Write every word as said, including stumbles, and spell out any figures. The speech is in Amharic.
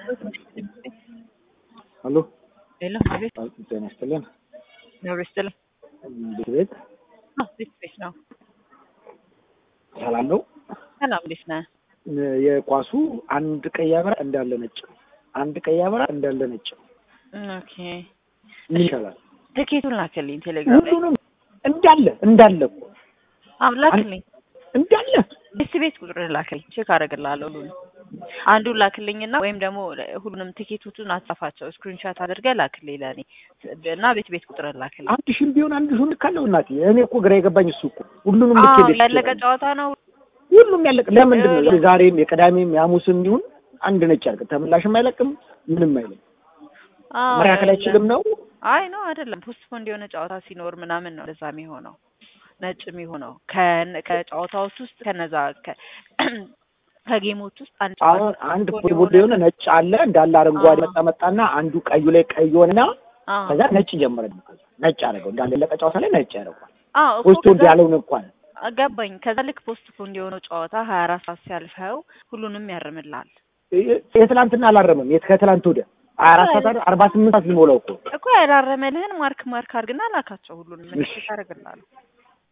Hello. Hello, David. ጤና ይስጥልን። ነው ሪስል እንዴት ቤት ነው ሪስል ነው። ሰላም ነው። ሰላም ዲስ ነህ? የኳሱ አንድ ቀይ አበራ እንዳለ ነጭ፣ አንድ ቀይ አበራ እንዳለ ነጭ። ኦኬ ምን ይሻላል? ትኬቱን ላክልኝ ቴሌግራም ላይ ሁሉንም እንዳለ እንዳለ እኮ አዎ ላክልኝ። እንዳለ እሺ ቤት ቁጥር ላክልኝ ቼክ አደርግልሃለሁ። ሁሉንም አንዱን ላክልኝና ወይም ደግሞ ሁሉንም ትኬቶቹን አጻፋቸው ስክሪንሾት አድርገህ ላክልኝ ለኔ እና ቤት ቤት ቁጥር ላክልኝ። አንድ ሺህ ቢሆን አንድ ሺህ ልካለው እናቴ። እኔ እኮ ግራ የገባኝ እሱ እኮ ሁሉንም ልክ ልክ ያለቀ ጨዋታ ነው። ሁሉም ያለቀ ለምንድን ነው? ዛሬም የቀዳሜም የሐሙስም ቢሆን አንድ ነጭ አድርገህ ተመላሽም አይለቅም ምንም አይልም። አዎ መራከል አይችልም ነው? አይ ነው አይደለም። ፖስትፖንድ የሆነ ጨዋታ ሲኖር ምናምን ነው ለዛ የሚሆነው ነጭ የሚሆነው ከጨዋታዎች ውስጥ ከነዛ ከጌሞች ውስጥ አንድ አሁን አንድ ፉትቦል የሆነ ነጭ አለ እንዳለ አረንጓዴ መጣ መጣና አንዱ ቀዩ ላይ ቀይ ሆነና ከዛ ነጭ ጀመረ። ነጭ አደረገው እንዳለ ለቀጫውታ ላይ ነጭ ያደረገው። አዎ ፖስት ያለው ነው እንኳን አጋባኝ። ከዛ ልክ ፖስትፖንድ የሆነው ጨዋታ ሀያ አራት ሰዓት ሲያልፈው ሁሉንም ያርምላል። የትላንትና አላረመም። የት ከትላንት ወደ አራት ሰዓት አርባ ስምንት ሰዓት ሊሞላው እኮ እኮ ያላረመልህን ማርክ ማርክ አድርግና ላካቸው ሁሉንም ምን ታረጋለህ?